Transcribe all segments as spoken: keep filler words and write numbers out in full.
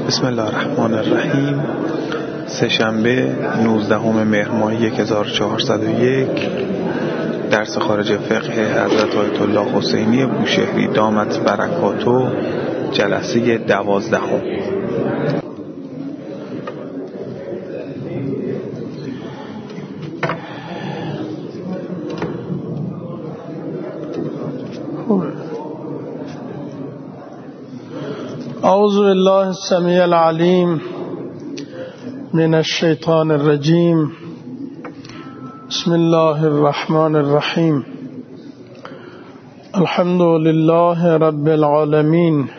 بسم الله الرحمن الرحیم. سه‌شنبه نوزدهم مهر ماه هزار و چهارصد و یک، درس خارج فقه حضرت آیت الله حسینی بوشهری دامت برکاتو، جلسه دوازدهم. اعوذ بالله السمیع العلیم من الشیطان الرجیم. بسم الله الرحمن الرحیم. الحمد لله رب العالمین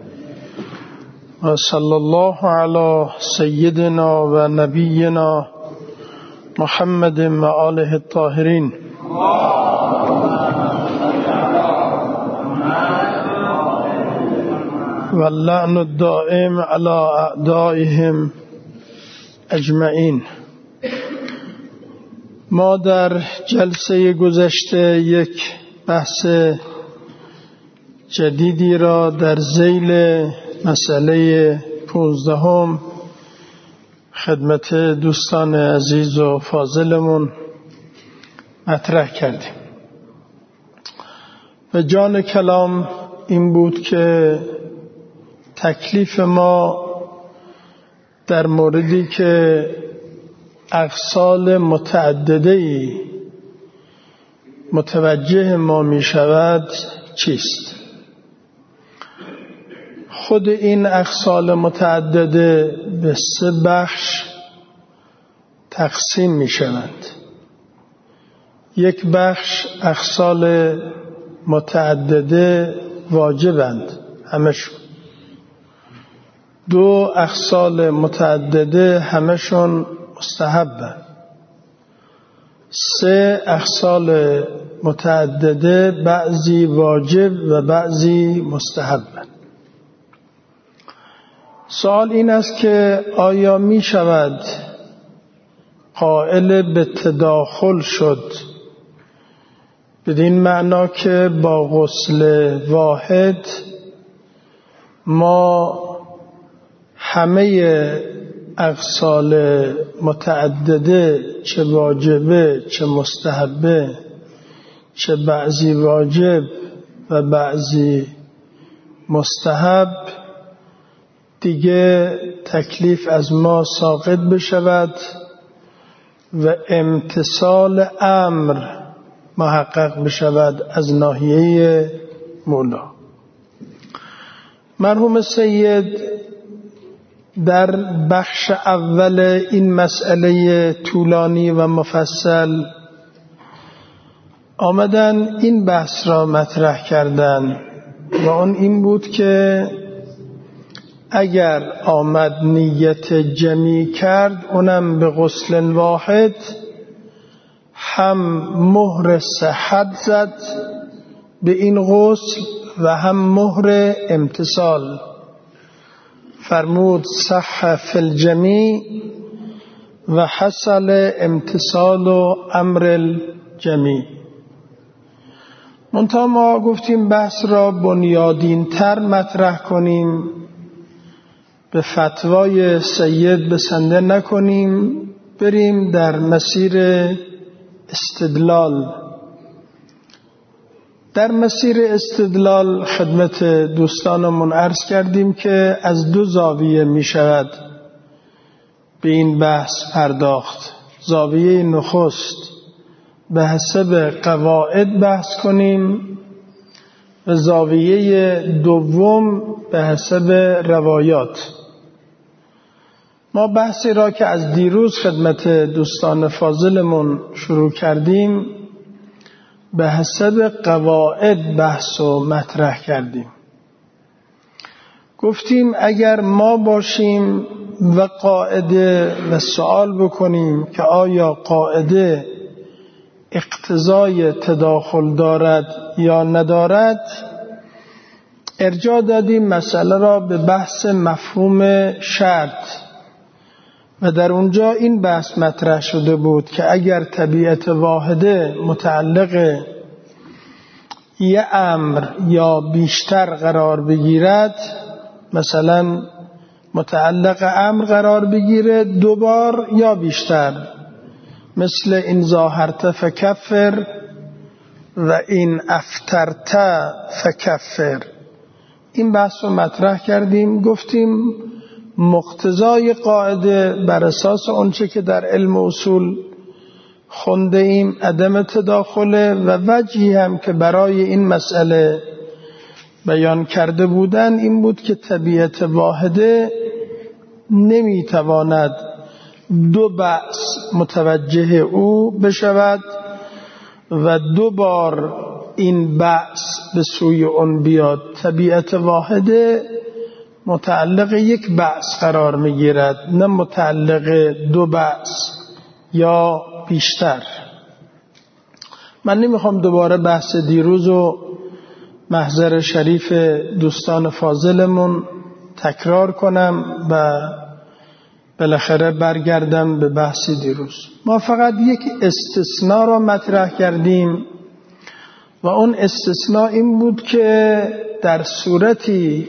و صلی الله علی سیدنا و نبینا محمد و آله الطاهرین. واللعن الدائم على اعدائهم اجمعین. ما در جلسه گذشته یک بحث جدیدی را در ذیل مسئله پونزدهم خدمت دوستان عزیز و فاضلمون مطرح کردیم و جان کلام این بود که تکلیف ما در موردی که اغسال متعدده‌ای متوجه ما می شود چیست؟ خود این اغسال متعدده به سه بخش تقسیم می شوند. یک بخش اغسال متعدده واجبند همشون. دو اغسال متعدده همشون مستحبه. سه اغسال متعدده بعضی واجب و بعضی مستحبه. سوال این است که آیا می شود قائل به تداخل شد بدین معنا که با غسل واحد ما همه اغسال متعدده، چه واجبه چه مستحبه، چه بعضی واجب و بعضی مستحب، دیگه تکلیف از ما ساقط بشود و امتثال امر محقق بشود از ناحیه مولا. مرحوم سید در بخش اول این مسئله طولانی و مفصل آمدن این بحث را مطرح کردن و اون این بود که اگر آمد نیت جمعی کرد اونم به غسل واحد، هم مهر صحت زد به این غسل و هم مهر امتثال. فرمود صح فی الجمیع و حصل امتثال و امر الجمیع. منتها ما گفتیم بحث را بنیادین تر مطرح کنیم، به فتوای سید بسنده نکنیم، بریم در مسیر استدلال. در مسیر استدلال خدمت دوستانمون عرض کردیم که از دو زاویه می شود به این بحث پرداخت. زاویه نخست به حسب قواعد بحث کنیم و زاویه دوم به حسب روایات. ما بحثی را که از دیروز خدمت دوستان فاضلمون شروع کردیم به حسب قواعد بحث و مطرح کردیم. گفتیم اگر ما باشیم و قاعده و سوال بکنیم که آیا قاعده اقتضای تداخل دارد یا ندارد، ارجاع دادیم مسئله را به بحث مفهوم شرط و در اونجا این بحث مطرح شده بود که اگر طبیعت واحده متعلق یه امر یا بیشتر قرار بگیرد، مثلا متعلق امر قرار بگیره دو بار یا بیشتر، مثل این ظاهرت فکفر و این افترت فکفر. این بحث رو مطرح کردیم، گفتیم مقتضای قاعده بر اساس اونچه که در علم اصول خونده ایم عدم تداخله و وجهی هم که برای این مسئله بیان کرده بودن این بود که طبیعت واحده نمیتواند دو بحث متوجه او بشود و دو بار این بحث به سوی اون بیاد. طبیعت واحده متعلق یک بحث قرار میگیرد، نه متعلق دو بحث یا بیشتر. من نمیخوام دوباره بحث دیروز و محضر شریف دوستان فاضلمون تکرار کنم و بالاخره برگردم به بحث دیروز. ما فقط یک استثناء را مطرح کردیم و اون استثناء این بود که در صورتی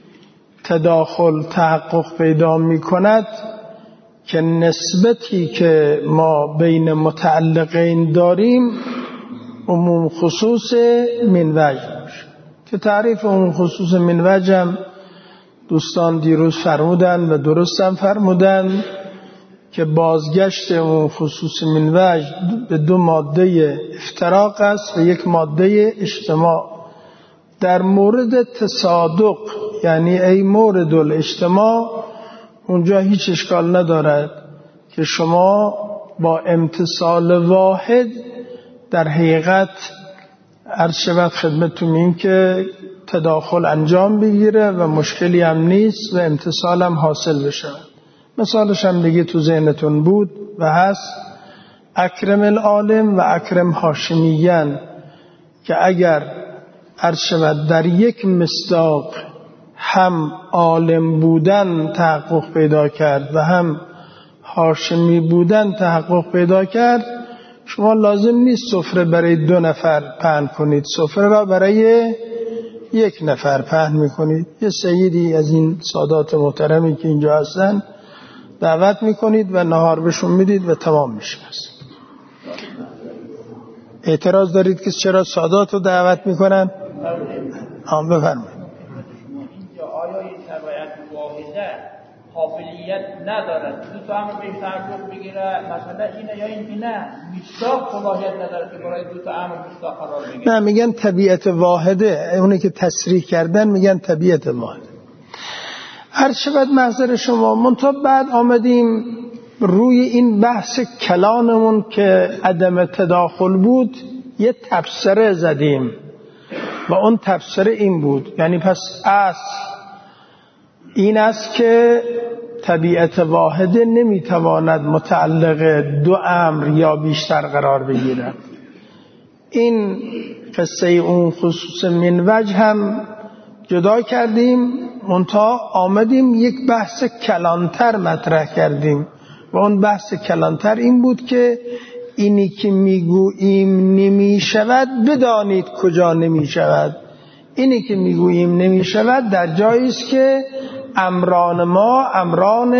تداخل تحقق پیدا می کند که نسبتی که ما بین متعلقین داریم عموم خصوص من وجه باشه، که تعریف عموم خصوص من وجه هم دوستان دیروز فرمودن و درست هم فرمودن که بازگشت عموم خصوص من وجه به دو ماده افتراق است و یک ماده اجتماع. در مورد تصادق یعنی ای مورد الاجتماع اونجا هیچ اشکال ندارد که شما با امتصال واحد در حقیقت عرض شود خدمتتون این که تداخل انجام بگیره و مشکلی هم نیست و امتصال هم حاصل بشه. مثالش هم دیگه تو ذهنتون بود و هست اکرم العالم و اکرم هاشمیین، که اگر عرض شود در یک مصداق هم عالم بودن تحقق پیدا کرد و هم هاشمی بودن تحقق پیدا کرد، شما لازم نیست سفره برای دو نفر پهن کنید، سفره را برای یک نفر پهن میکنید. یه سیدی از این سادات محترمی که اینجا هستن دعوت میکنید و نهار بهشون میدید و تمام میشه. اعتراض دارید که چرا سادات رو دعوت میکنن؟ هم بفرمایید. اینجا آیا این شرایط واحده قابلیت ندارد دو تا امر بهش تعلق بگیره؟ مثلا اینه یا این که نه مصداق صلاحیت نداره که برای دو تا امر مصداق قرار بگیره؟ نه، میگن طبیعت واحده، اونی که تصریح کردن میگن طبیعت واحده. هر شود محضر شما منتها بعد آمدیم روی این بحث کلانمون که عدم تداخل بود یه تبصره زدیم و اون تبصره این بود، یعنی پس اصل این است که طبیعت واحده نمیتواند متعلق دو امر یا بیشتر قرار بگیرد. این قصه اون خصوص من وجه هم جدا کردیم، منتها آمدیم یک بحث کلانتر مطرح کردیم و اون بحث کلانتر این بود که اینی که میگوییم نمی شود بدانید کجا نمی شود. اینی که میگوییم نمی شود در جایی است که امران ما امران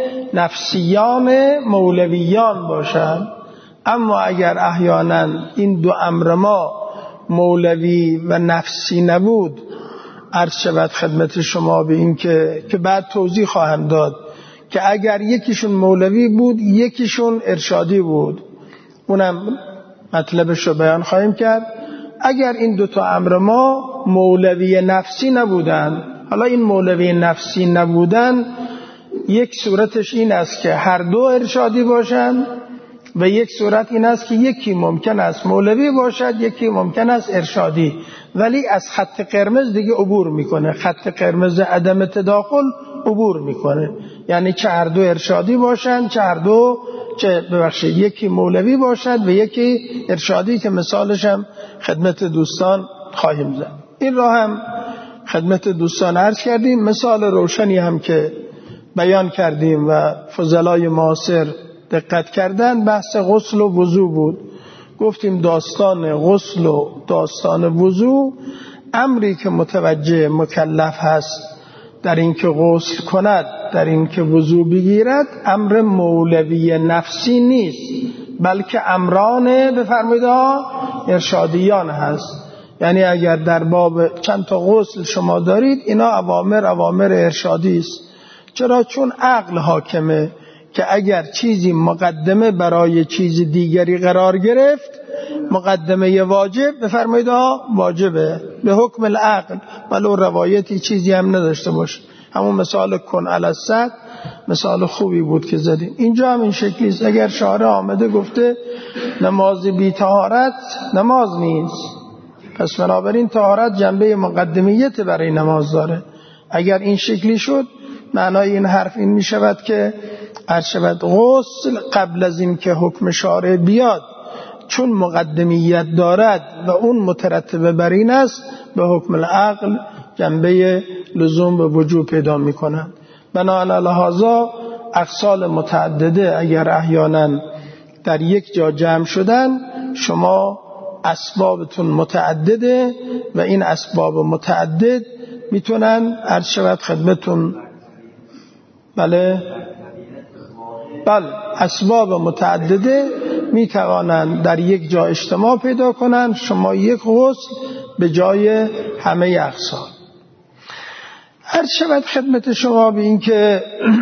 نفسیان مولویان باشند، اما اگر احیانا این دو امر ما مولوی و نفسی نبود، عرض شود خدمت شما به این که که بعد توضیح خواهم داد که اگر یکیشون مولوی بود یکیشون ارشادی بود، اونم مطلبش رو بیان خواهیم کرد. اگر این دوتا امر ما مولوی نفسی نبودن، حالا این مولوی نفسی نبودن یک صورتش این است که هر دو ارشادی باشن و یک صورت این است که یکی ممکن است مولوی باشد یکی ممکن است ارشادی، ولی از خط قرمز دیگه عبور میکنه، خط قرمز عدم تداخل عبور میکنه، یعنی چه هر دو ارشادی باشن چه هر دو چه ببخشید یکی مولوی باشد و یکی ارشادی که مثالش هم خدمت دوستان خواهیم زد. این را هم خدمت دوستان عرض کردیم، مثال روشنی هم که بیان کردیم و فضلای معاصر دقت کردن بحث غسل و وضو بود. گفتیم داستان غسل و داستان وضو امری که متوجه مکلف هست در این که غسل کند، در این که وضو بگیرد، امر مولوی نفسی نیست، بلکه امران بفرمایید ارشادیان هست. یعنی اگر در باب چند تا غسل شما دارید، اینا اوامر اوامر ارشادی است. چرا؟ چون عقل حاکمه که اگر چیزی مقدمه برای چیز دیگری قرار گرفت، مقدمه واجب بفرمایید واجبه به حکم العقل، ولو روایتی چیزی هم نداشته باشه. همون مثال کن علی الصد مثال خوبی بود که زدیم. اینجا هم این شکلی است. اگر شارع آمده گفته نماز بی طهارت نماز نیست، پس بنابراین طهارت جنبه مقدمیت برای نماز داره. اگر این شکلی شد، معنای این حرف این می شود که عرض شود غسل قبل از این که حکم شارع بیاد، چون مقدمیت دارد و اون مترتب بر این است، به حکم العقل جنبه لزوم به وجوب پیدا می کنند. بنابراین لحاظا اقسال متعدده اگر احیانا در یک جا جمع شدن، شما اسبابتون متعدده و این اسباب متعدد میتونن عرض شود خدمتون. بله بله اسباب متعدده میتوانند در یک جا اجتماع پیدا کنند، شما یک غسل به جای همه اقسام. عرض شود خدمت شما به این که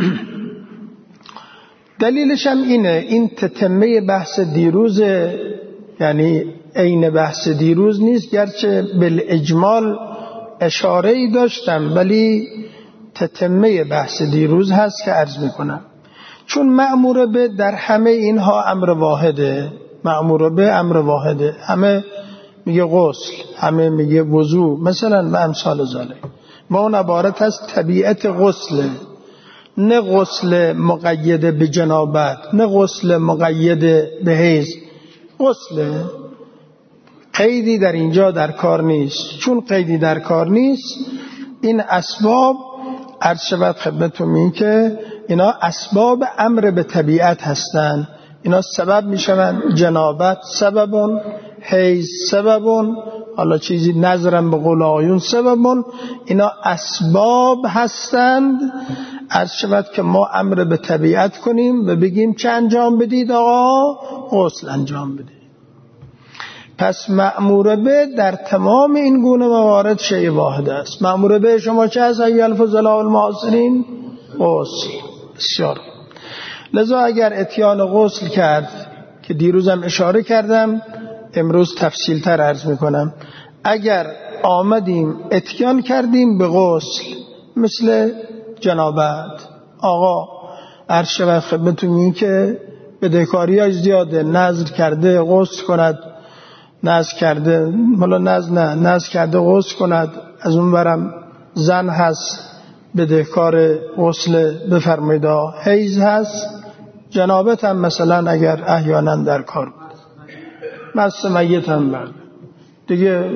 دلیلش هم اینه، این تتمه بحث دیروز، یعنی عین بحث دیروز نیست، گرچه بالاجمال اشاره‌ای داشتم ولی تتمه بحث دیروز هست که عرض میکنم. چون مأمور به در همه اینها امر واحده، مأمور به امر واحده، همه میگه غسل، همه میگه وضو مثلا و امثال ذالک. ما اون عبارت از طبیعت غسل، نه غسل مقید به جنابت، نه غسل مقید به حیض، غسل قیدی در اینجا در کار نیست. چون قیدی در کار نیست، این اسباب عرض شود خدمتتون این که اینا اسباب امر به طبیعت هستند. اینا سبب میشوند، جنابت سببون، حیض سببون، حالا چیزی نظرم به قول آیون سببون، اینا اسباب هستند. عرض شود که ما امر به طبیعت کنیم و بگیم چه انجام بدید آقا؟ غسل انجام بدید. پس مأمور به در تمام این گونه موارد شیء واحد است. مأمور به شما چه هست ای الفضلاء المعاصرین؟ غسل. بسیار. لذا اگر اتیان غسل کرد که دیروزم اشاره کردم، امروز تفصیل تر عرض میکنم، اگر آمدیم اتیان کردیم به غسل مثل جنابت، آقا عرض شود خدمتتون این که بدهکاری‌اش زیاده، نذر کرده غسل کند، نذر کرده حالا نذر نه نذر کرده غسل کند، از اون برم زن هست بدهکار غسل بفرمایید، حیض هست، جنابت هم مثلا اگر احیانا در کار بود، مس میت هم بعد دیگه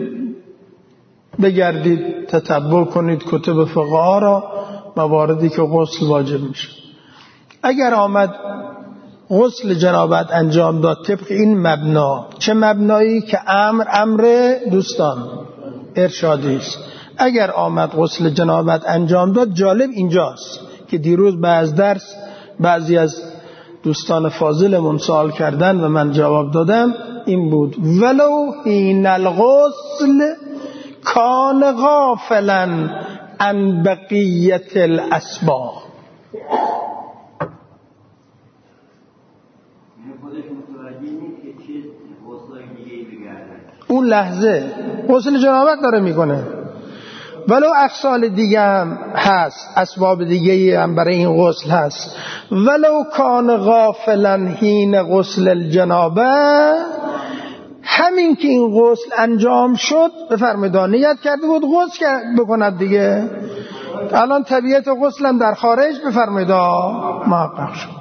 بگردید تتبع کنید کتب فقها را، مواردی که غسل واجب میشه. اگر آمد غسل جنابت انجام داد طبق این مبنا، چه مبنایی که امر امر دوستان ارشادی است، اگر آمد غسل جنابت انجام داد، جالب اینجاست که دیروز بعد درس بعضی از دوستان فاضلمون سوال کردن و من جواب دادم، این بود ولو حین الغسل کان غافلا عن بقیت الاسباب. اون لحظه غسل جنابت داره میکنه، ولو اقسال دیگه هم هست، اسباب دیگه هم برای این غسل هست. ولو کان غافلا حین غسل الجنابه، همین که این غسل انجام شد بفرمایید نیت کرده بود غسل بکند دیگه، الان طبیعت غسل هم در خارج بفرمایید محقق شد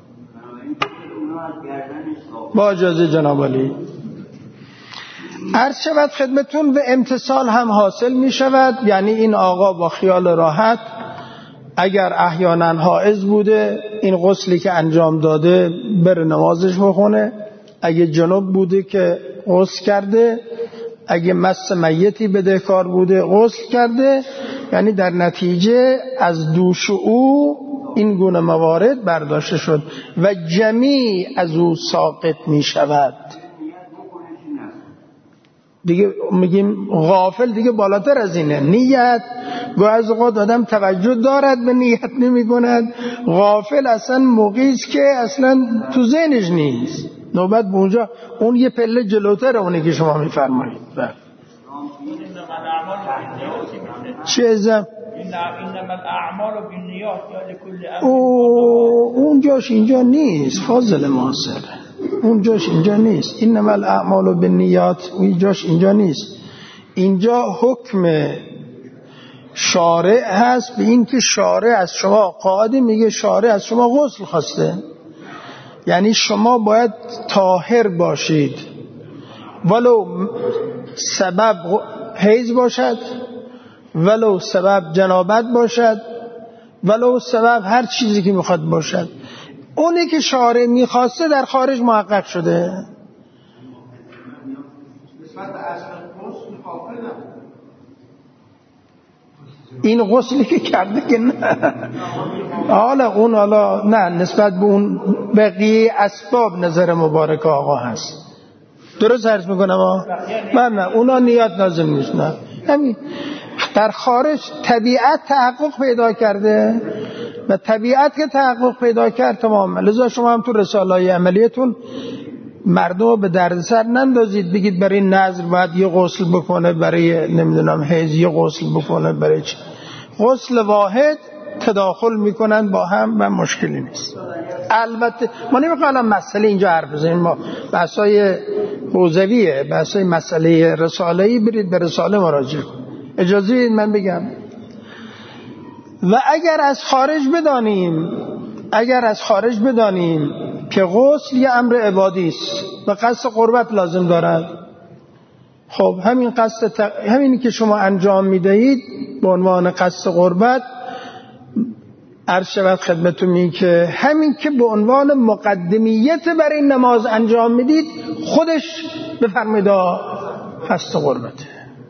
با اجازه جناب علی. عرض شود خدمتون و امتصال هم حاصل می شود، یعنی این آقا با خیال راحت اگر احیانا حائض بوده این غسلی که انجام داده بره نمازش بخونه، اگه جنوب بوده که غسل کرده، اگه مس میتی بدهکار بوده غسل کرده، یعنی در نتیجه از دوش او این گونه موارد برداشته شد و جمیع از او ساقط می شود. دیگه میگیم غافل دیگه بالاتر از اینه. نیت گاه از اوقات آدم توجه دارد به نیت نمی کند. غافل اصلا موقعی است که اصلا تو ذهنش نیست. نوبت به اونجا اون یه پله جلوتر اونه که شما میفرمایید. چه ازم انما الاعمال بالنیات یا لكل امر او اونجاش اینجا نیست فاضل معاصر، اونجاش اینجا نیست. انما الاعمال بالنیات اونجاش اینجا نیست. اینجا حکم شارع هست به این که شارع از شما قاعده میگه شارع از شما غسل خواسته، یعنی شما باید طاهر باشید ولو سبب حیض باشد، ولو سبب جنابت باشد، ولو سبب هر چیزی که میخواد باشد. اونی که شارع میخواسته در خارج محقق شده. این غسلی که کرده که نه حالا اون حالا نه نسبت به اون بقیه اسباب نظر مبارک آقا هست. درست عرض میکنم آقا؟ من نه اونا نیت لازم نیست. نه همین در خارج طبیعت تحقق پیدا کرده و طبیعت که تحقق پیدا کرد تمام. لذا شما هم تو رساله‌های عملیتون مردم به دردسر نندازید بگید برای نظر باید یه غسل بکنه، برای نمیدونم حیض یه غسل بکنه، برای چی. غسل واحد تداخل میکنن با هم و مشکلی نیست. البته ما نمیخوام مسئله اینجا حرف بزنیم، ما بحثای حوزویه، بحثای مسئله رساله‌ای برید به رساله مراجعه کنید. اجازه بدید من بگم. و اگر از خارج بدانیم اگر از خارج بدانیم که غسل یه امر عبادی است و قصد قربت لازم دارد، خب همین قصد ت... همینی که شما انجام میدهید به عنوان قصد قربت، عرض شود خدمتتون این که همین که به عنوان مقدمیت برای نماز انجام میدید خودش بفرمایید قصد قربته.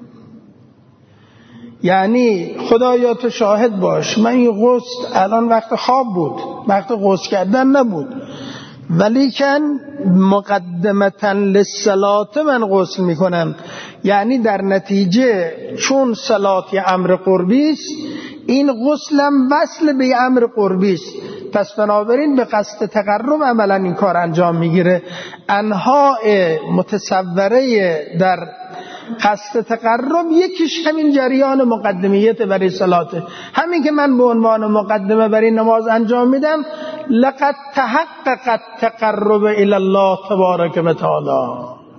یعنی خدایا تو شاهد باش من این غسل الان وقت خواب بود، وقت غسل کردن نبود، ولیکن مقدمتا للصلات من غسل میکنم. یعنی در نتیجه چون صلات یه امر قربی است، این غسلم وصل به امر قربی است، پس بنابراین به قصد تقرب عملا این کار انجام میگیره. انواع متصوره در قصد تقرب یکیش همین جریان مقدمیت برای صلاته. همین که من به عنوان مقدمه برای نماز انجام میدم، لقد تحقق التقرب الی الله تبارک و تعالی.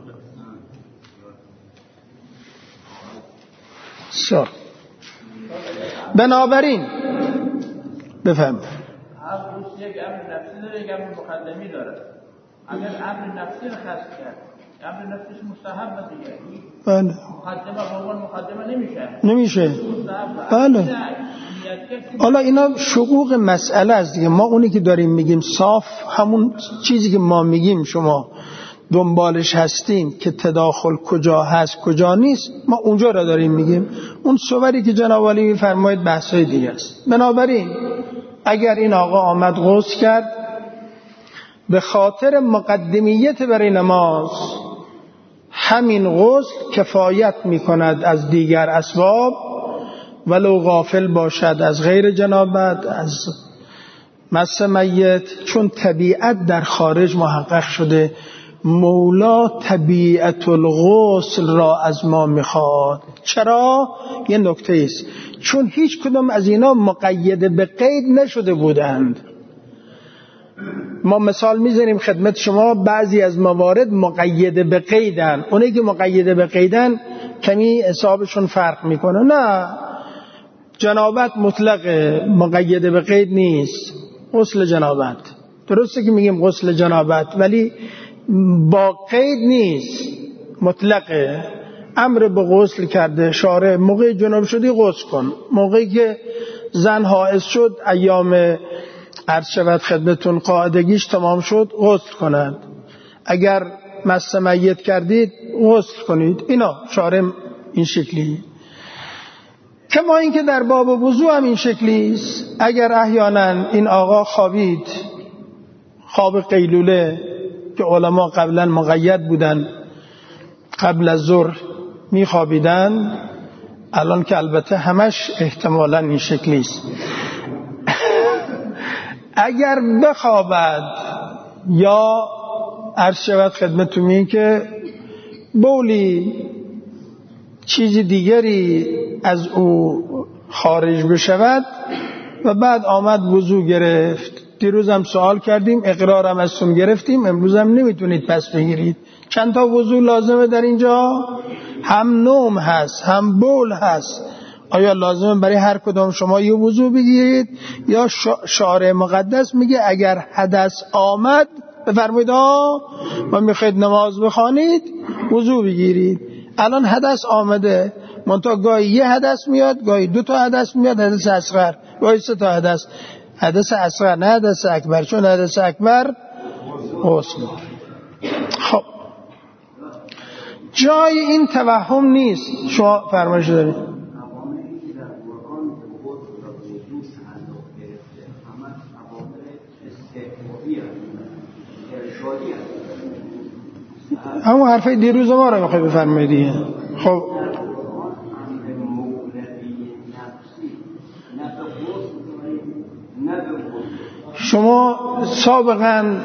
سر بنابراین بفهم هر روز یک امر نفسی داره، یک امر مقدمی داره. اگر امر نفسی رو خاص کرد، امر نفسیش مستحب دیگه، بله مقدمه به عنوان مقدمه نمیشه نمیشه بله. حالا اینا شقوق مسئله است دیگه. ما اونی که داریم میگیم صاف همون چیزی که ما میگیم شما دنبالش هستین که تداخل کجا هست کجا نیست، ما اونجا را داریم میگیم. اون صوری که جناب علی میفرمایید بحثای دیگه است. بنابراین اگر این آقا آمد غسل کرد به خاطر مقدمیت برای نماز، همین غسل کفایت میکند از دیگر اسباب، ولو غافل باشد از غیر جنابت، از مس میت، چون طبیعت در خارج محقق شده. مولا طبیعت الغسل را از ما میخواد. چرا؟ یه نکته است، چون هیچ کدوم از اینا مقید به قید نشده بودند. ما مثال میزنیم خدمت شما، بعضی از موارد مقید به قیدن، اونایی که مقید به قیدن کمی حسابشون فرق میکنه. نه، جنابت مطلق مقید به قید نیست. غسل جنابت درسته که میگیم غسل جنابت، ولی با قید نیست، مطلقه. امر به غسل کرده شارع، موقع جناب شدی غسل کن، موقعی که زن حائض شد ایام عرض شود خدمتون قاعدگیش تمام شد غسل کند، اگر مس میت کردید غسل کنید. اینا شارع این شکلی. کما اینکه در باب وضو هم این شکلی است. اگر احیانا این آقا خوابید خواب قیلوله که علما قبلا مقید بودن قبل از ظهر میخوابیدن، الان که البته همش احتمالاً این شکلی است، اگر بخوابد یا عرض شود خدمتتون این که بولی چیزی دیگری از او خارج بشود و بعد آمد وضو گرفت، دیروز هم سوال کردیم، اقرارم ازتون گرفتیم، امروز هم نمیتونید پس بگیرید. چند تا وضو لازمه در اینجا؟ هم نوم هست هم بول هست. آیا لازمه برای هر کدام شما یه وضو بگیرید یا شارع مقدس میگه اگر حدث آمد بفرمایید و میخواید نماز بخوانید وضو بگیرید. الان حدث آمده، منتها گاهی یه حدث میاد، گاهی دو تا حدث میاد، حدث اصغر، گاهی سه تا حدث. حدث اصغر نه حدث اکبر، چون حدث اکبر غسل. خب جای این توهم نیست. شما فرمایش دارید. همون حرفای دیروز ما رو میخوای بفرمایید دیگه. خب شما سابقا،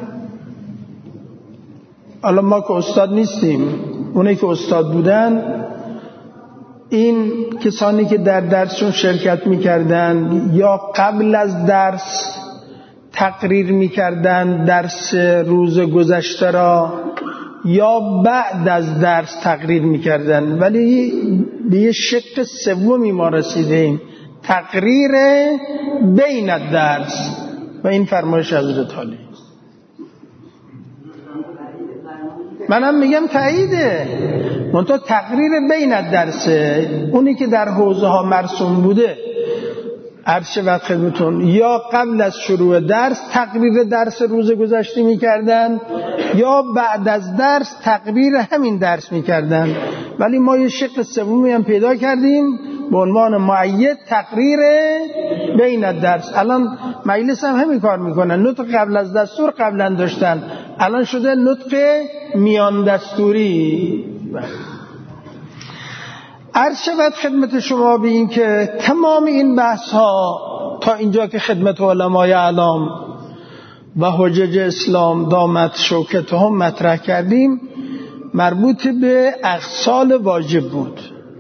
الان ما که استاد نیستیم، اونایی که استاد بودن، این کسانی که در درسشون شرکت میکردن یا قبل از درس تقریر میکردن درس روز گذشته را یا بعد از درس تقریر میکردن، ولی به یه شق سومی ما رسیدیم، تقریر بین الدرس، و این فرمایش حضرت عالی. منم میگم تاییده، منتها تقریر بین الدرسه، اونی که در حوزه ها مرسوم بوده عرض شود خدمتون، یا قبل از شروع درس تقریر درس روز گذشته میکردن یا بعد از درس تقریر همین درس میکردن، ولی ما یه شق سومی هم پیدا کردیم به عنوان معید تقریر بین الدرس. الان مجلس هم همین کار میکنن، نطق قبل از دستور قبلا داشتن، الان شده نطق میان دستوری. عرض شود خدمت شما به این که تمام این بحث ها تا اینجا که خدمت علمای اعلام و حجج اسلام دامت شوکتهم مطرح کردیم مربوط به اغسال واجب بود.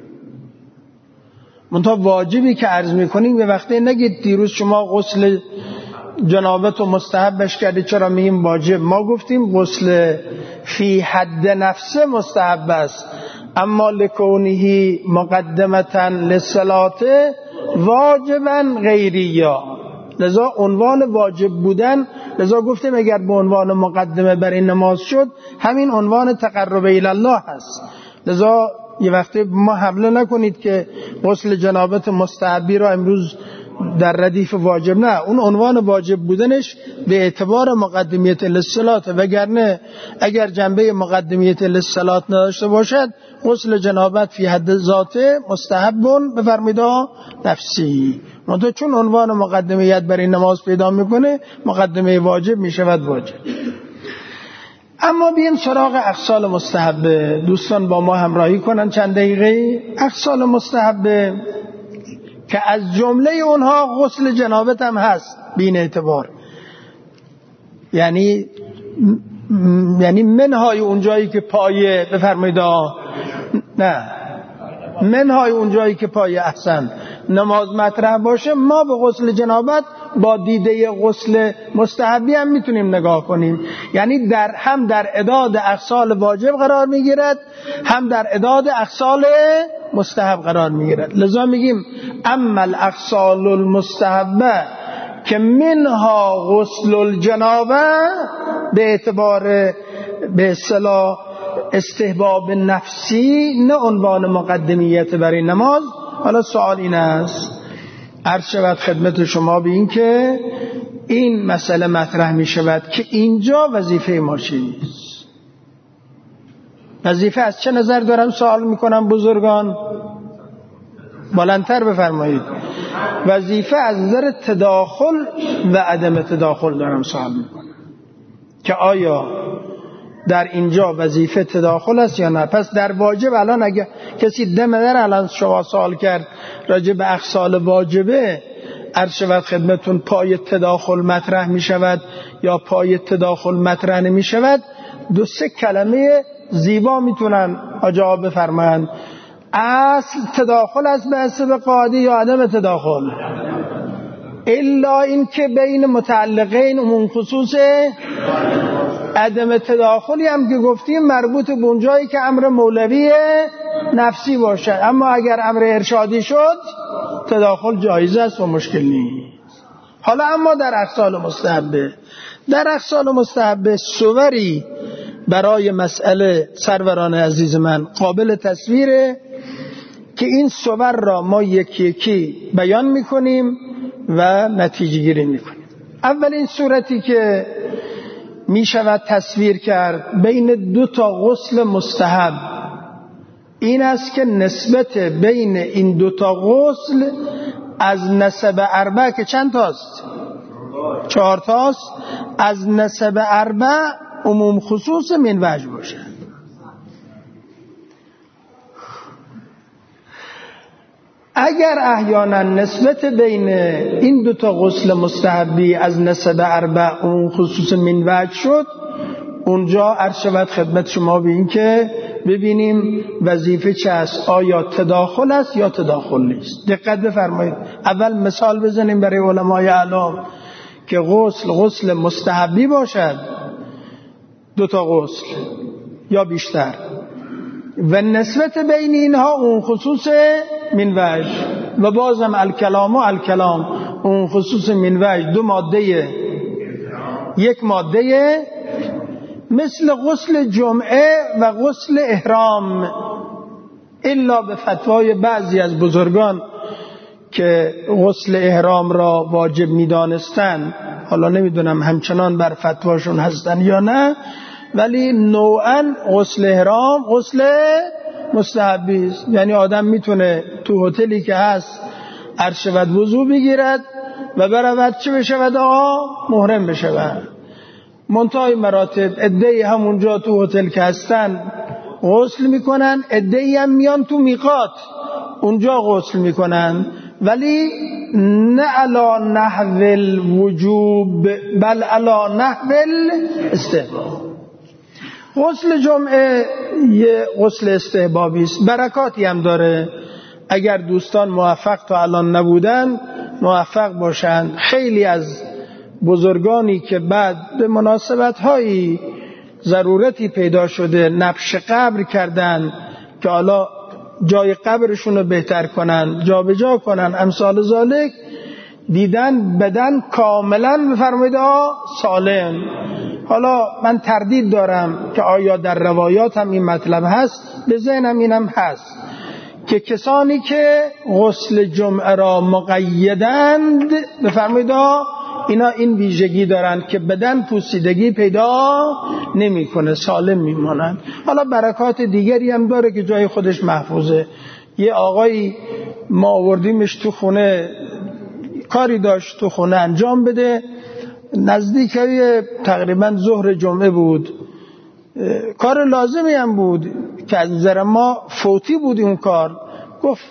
منتها واجبی که عرض میکنیم به وقتی نگید دیروز شما غسل جنابت و مستحبش کردی چرا میگیم واجب. ما گفتیم غسل فی حد نفسه مستحب است، اما لکونه مقدمتا للصلاه واجبا غیریا، لذا عنوان واجب بودن، لذا گفتیم اگر به عنوان مقدمه برای نماز شد همین عنوان تقرب الی الله هست. لذا یه وقتی ما حمله نکنید که غسل جنابت مستحبی را امروز در ردیف واجب، نه، اون عنوان واجب بودنش به اعتبار مقدمیت للصلاه، وگرنه اگر جنبه مقدمیت للصلاه نداشته باشد غسل جنابت فی حد ذاته مستحبون بفرمایید نفسی، منتها چون عنوان مقدمیت برای نماز پیدا میکنه مقدمه واجب میشود واجب. اما بیایم سراغ اغسال مستحبه. دوستان با ما همراهی کنن چند دقیقه. اغسال مستحبه که از جمله اونها غسل جنابت هم هست بین اعتبار، یعنی یعنی منهای اونجایی که پایه بفرمایید نه منهای اونجایی که پایه احسن نماز مطرح باشه، ما به غسل جنابت با دیده غسل مستحبی هم میتونیم نگاه کنیم، یعنی در هم در اعداد اغسال واجب قرار میگیرد هم در اعداد اغسال مستحب قرار میگیرد. لذا میگیم اما الاغسال المستحبه که منها غسل الجنابه به اعتبار به اصطلاح استحباب نفسی، نه عنوان مقدمیت برای نماز. حالا سوال این است، عرض شود خدمت شما به این که این مسئله مطرح می شود که اینجا وظیفه ما چیست؟ وظیفه از چه نظر دارم سوال می کنم بزرگان؟ بلندتر بفرمایید. وظیفه از نظر تداخل و عدم تداخل دارم سوال میکنم که آیا در اینجا وظیفه تداخل است یا نه. پس در واجب الان اگه کسی دم در الان شما سوال کرد راجع به اخصال واجبه، عرض شود خدمتون پای تداخل مطرح می شود یا پای تداخل مطرح نمی شود، دو سه کلمه زیبا میتونن آجا بفرمایند. اصل تداخل است به حسب قاعده یا عدم تداخل؟ الا این که بین متعلقین عموم خصوص. عدم تداخلی هم که گفتیم مربوط به اونجایی که امر مولوی نفسی باشد، اما اگر امر ارشادی شد تداخل جایز است و مشکل نیست. حالا اما در اخصال مستحبه، در اخصال مستحبه صوری برای مسئله سروران عزیز من قابل تصویره که این صور را ما یکی یکی بیان میکنیم و نتیجه گیری میکنیم. اولین صورتی که میشود تصویر کرد بین دو تا غسل مستحب این است که نسبت بین این دو تا غسل از نسب اربع که چند تاست؟ چهار تاست. از نسب اربع عموم خصوص من وجه باشه. اگر احیانا نسبت بین این دو تا غسل مستحبی از نسب اربع عموم خصوص من وجه شد، اونجا عرض شود خدمت شما به این که ببینیم وظیفه چه است، آیا تداخل است یا تداخل نیست. دقت بفرمایید. اول مثال بزنیم برای علمای اعلام که غسل غسل مستحبی باشد، دو تا غسل یا بیشتر، و نسبت بین اینها اون خصوص من وجه، و بازم الکلام و الکلام اون خصوص من وجه دو ماده یک ماده، مثل غسل جمعه و غسل احرام، الا به فتوای بعضی از بزرگان که غسل احرام را واجب می‌دانستند، حالا نمیدونم همچنان بر فتواشون هستن یا نه، ولی نوعاً غسل احرام غسل مستحبی است. یعنی آدم میتونه تو هتلی که هست عرض شود وضو بگیرد و برود چه بشود؟ آقا محرم بشود. منتهای مراتب عده‌ای همونجا تو هتل که هستن غسل میکنن، عده‌ای هم میان تو میقات اونجا غسل میکنن، ولی نه علا نحو الوجوب بل علا نحو الاستحباب. غسل جمعه یه غسل استحبابی است، برکاتی هم داره. اگر دوستان موفق تا الان نبودن موفق باشن. خیلی از بزرگانی که بعد به مناسبت‌هایی ضرورتی پیدا شده نبش قبر کردن که حالا جای قبرشون رو بهتر کنن، جا به جا کنن، امثال ذالک، دیدن بدن کاملا بفرمایید سالم. حالا من تردید دارم که آیا در روایات هم این مطلب هست، به ذهنم اینم هست که کسانی که غسل جمعه را مقیدند بفرمایید اینا این ویژگی دارن که بدن پوسیدگی پیدا نمیکنه، سالم میمونن. حالا برکات دیگری هم داره که جای خودش محفوظه. یه آقایی ما آوردیمش تو خونه، کاری داشت تو خونه انجام بده، نزدیکی تقریبا ظهر جمعه بود، کار لازمی هم بود که از نظر ما فوتی بود اون کار. گفت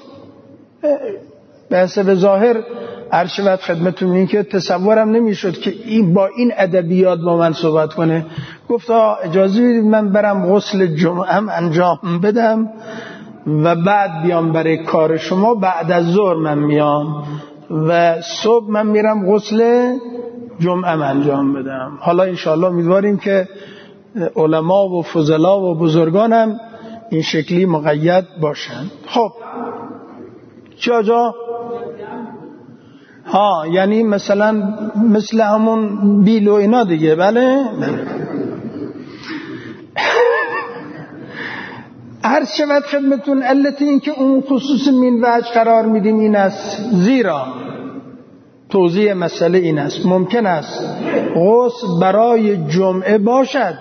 به حسب ظاهر عرشبت خدمتون این که تصورم نمیشد که این با این ادبیات با من صحبت کنه. گفت اجازه بدید من برم غسل جمعه هم انجام بدم و بعد بیام برای کار شما، بعد از ظهر من میام و صبح من میرم غسل جمعه هم انجام بدم. حالا انشاءالله امیدواریم که علما و فضلا و بزرگانم این شکلی مقید باشن. خب چه جا؟ ها یعنی مثلا مثل همون بیل و اینا دیگه. بله هر شود خدمتون علت این که اون خصوص من وجه قرار میدیم این است، زیرا توضیح مسئله این است ممکن است غسل برای جمعه باشد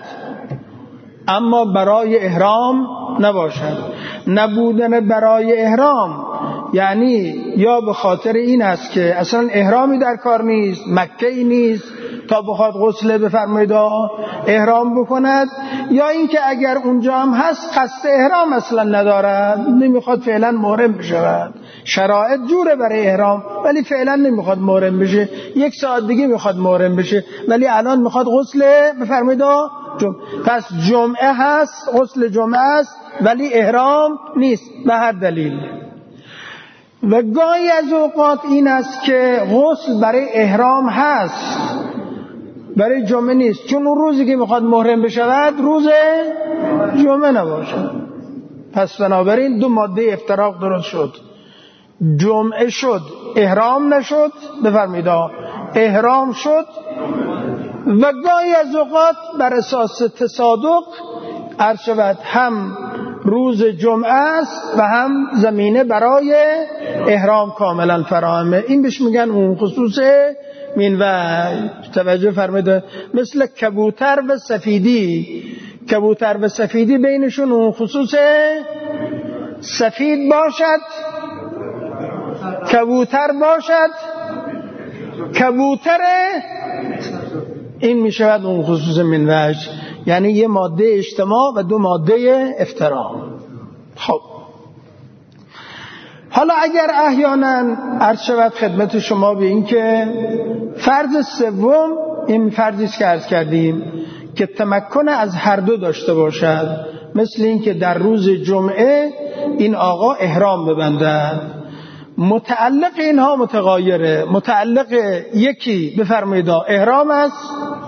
اما برای احرام نباشد. نبودن برای احرام یعنی یا به خاطر این است که اصلا احرامی در کار نیست، مکه ای نیست تا بخواد غسل بفرمایید احرام بکند، یا اینکه اگر اونجا هم هست قصد احرام اصلا ندارد، نمیخواد فعلا محرم بشود. شرایط جوره برای احرام ولی فعلا نمیخواد محرم بشه، یک ساعت دیگه میخواد محرم بشه ولی الان میخواد غسل بفرمایید جمعه. پس جمعه هست، غسل جمعه است ولی احرام نیست به هر دلیل. و گاهی از اوقات این است که غسل برای احرام هست برای جمعه نیست، چون اون روزی که میخواد محرم بشود روز جمعه نباشد. پس بنابراین دو ماده افتراق درست شد، جمعه شد احرام نشد بفرمایید احرام شد. و گاهی از اوقات بر اساس تصادق عرض شود هم روز جمعه است و هم زمینه برای احرام کاملا فراهمه. این بهش میگن اون خصوص من و توجه فرمایید، مثل کبوتر و سفیدی. کبوتر و سفیدی بینشون اون خصوص سفید باشد کبوتر باشد کبوتر، این میشود اون خصوص من وجه، یعنی یه ماده اجتماع و دو ماده افتراق. خب حالا اگر احیانا عرض شود خدمت شما به این که فرض سوم، این فرضی است که عرض کردیم که تمکن از هر دو داشته باشد، مثل این که در روز جمعه این آقا احرام ببندد، متعلق اینها متغایره، متعلق یکی بفرمایید احرام است،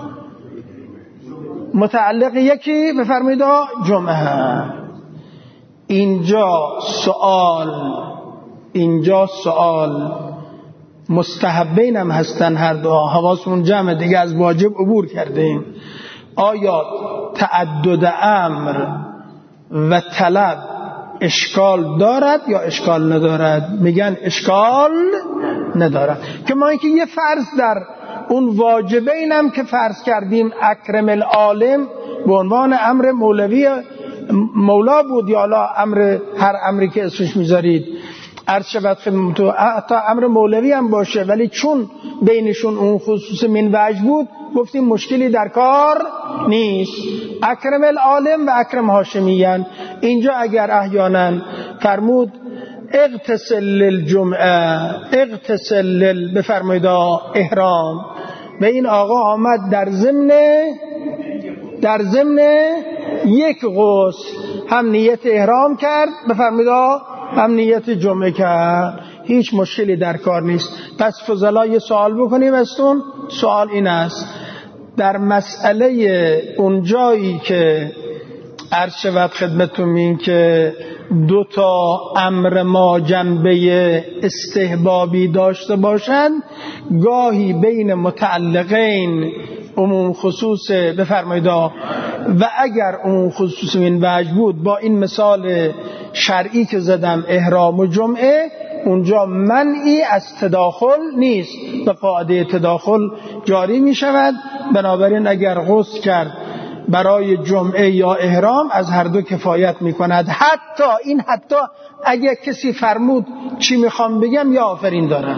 متعلق یکی بفرمایید جمعه. اینجا سوال اینجا سوال مستحبین هم هستن هر دو، حواسمون جمع دیگه از واجب عبور کردیم. آیا تعدد امر و طلب اشکال دارد یا اشکال ندارد؟ میگن اشکال ندارد. که ما اینکه یه فرض در اون واجبین هم که فرض کردیم اکرم العالم به عنوان امر مولوی مولا بود یا لا امر هر امری که اسمش میذارید عرض شود خدمتو، حتی امر مولوی هم باشه ولی چون بینشون اون خصوص من وجه بود گفتیم مشکلی در کار نیست. اکرم العالم و اکرم هاشمیان. اینجا اگر احیانا فرمود اغتسل للجمعه اغتسل لل بفرمایید احرام، و این آقا آمد در ضمن در ضمن یک غسل هم نیت احرام کرد بفرمایید هم نیت جمعه کرد، هیچ مشکلی در کار نیست. پس فضلا یه سوال بکنیم ازتون. سوال این است، در مسئله اون جایی که عرض شود خدمتتون این که دو تا امر ما جنبه استحبابی داشته باشند، گاهی بین متعلقین عموم خصوص بفرمایید و اگر عموم خصوص این وجه بود با این مثال شرعی که زدم احرام و جمعه، اونجا منعی از تداخل نیست، به قاعده تداخل جاری می شود. بنابراین اگر غسل کرد برای جمعه یا احرام از هر دو کفایت می کند. حتی این حتی اگر کسی فرمود چی میخوام بگم یا آفرین دارد،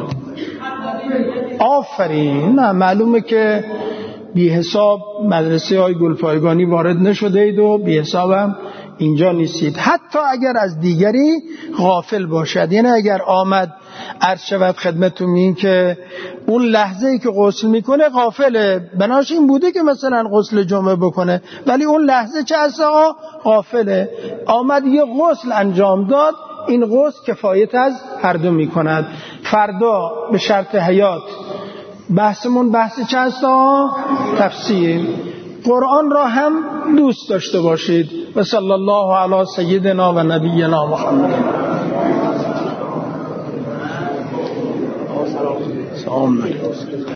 آفرین، نه معلومه که بی حساب مدرسه های گلپایگانی وارد نشده اید و بی حسابم اینجا نیستید. حتی اگر از دیگری غافل باشد، یعنی اگر آمد عرض شود خدمتتون این که اون لحظه ای که غسل میکنه غافله، بناش این بوده که مثلا غسل جمعه بکنه ولی اون لحظه چه از غافله، آمد یه غسل انجام داد، این غسل کفایت از هر دو میکند. فردا به شرط حیات بحثمون بحث چه است؟ تفسیر قرآن را هم دوست داشته باشید. و صلی الله علی سیدنا و نبینا محمد. سلام علیکم.